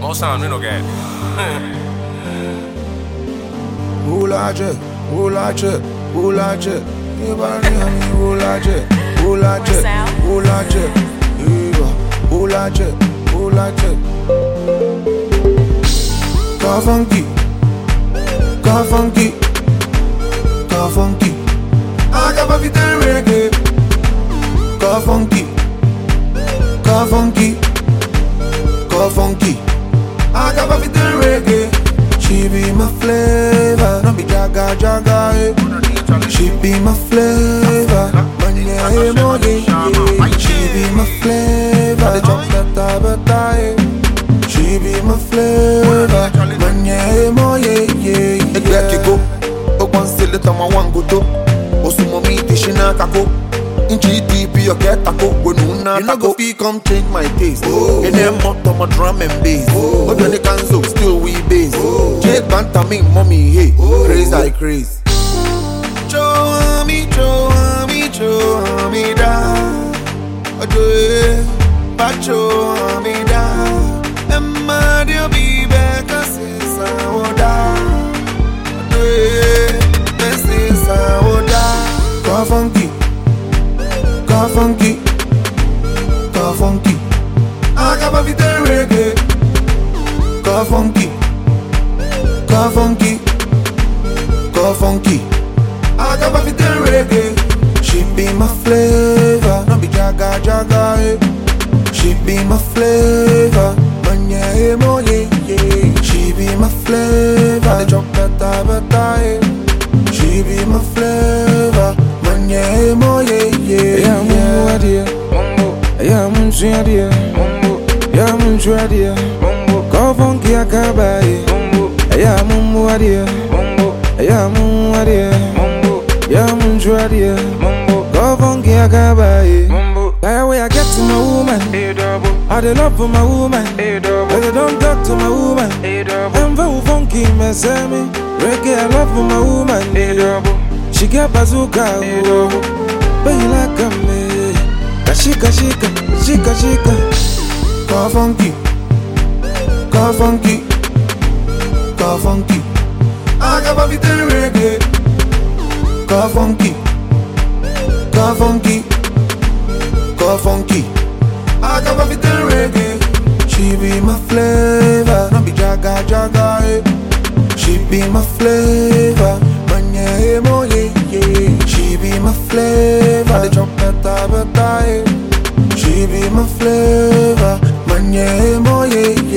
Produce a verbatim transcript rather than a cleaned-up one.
All sound, we no get. Ulaje, ulaje, ulaje. Ibani ami ulaje, ulaje, ulaje. Iba, ulaje, ulaje. Ka funky, ka funky, ka funky. Aga pa vita reggae. Ka funky, ka funky, ka funky. Aga pa vita reggae. She be my flavor, no be jaga jaga. Eh. She be my flavor, manya emoji. She be my flavor, the chocolate bata. Eh. She be my flavor, manya emoji. Egbe kiko, ogbon sele tama wango to. Osumo mi tishina kako. Inchi deep you get tako. You no go feel come change my taste. Oh. And then more to my drum and bass. Oh. But when it comes so still we bass. Oh. Jake Banta me mommy hey. Oh. Craze I craze. Show me, show me, show me down. Ojoe, but show me down. Emma dear be back as is oda. Ojoe, this is oda. Ka funky, ka funky, ka funky. Aga pa vita reggae. Ka funky, ka funky, ka funky. Aga pa vita reggae. She be my flavor, no be jaga jaga. Eh. She be my flavor, manya emoji. Yeah. She be my flavor, the chocolate bata. Eh. She be my flavor, manya emoji. Yeah, yeah, mumbo adia, mumbo, yeah, mumbo adia, mumbo, yeah, mumbo adia, mumbo. Ka funky akabaye, mumbo, yeah, mumbo adia, mumbo, yeah, mumbo adia, mumbo, yeah, mumbo adia, mumbo. Ka funky akabaye, mumbo. That way I get to my woman, a double. I dey love for my woman, a double. I don't talk to my woman, a double. I'm very funky, me say me. Reggae, I love for my woman, a double. She get bazooka, a double. But you like a me, kashika shika, shika shika. Ka funky, ka funky, ka funky. Aga pa vita reggae. Ka funky, ka funky, ka funky. Aga pa vita reggae. She be my flavor, no be jaga jaga. Eh. She be my flavor, manya emoji. Yeah. She be my flavor, the chocolate bata. Eh. She be my flavor, manya emoji.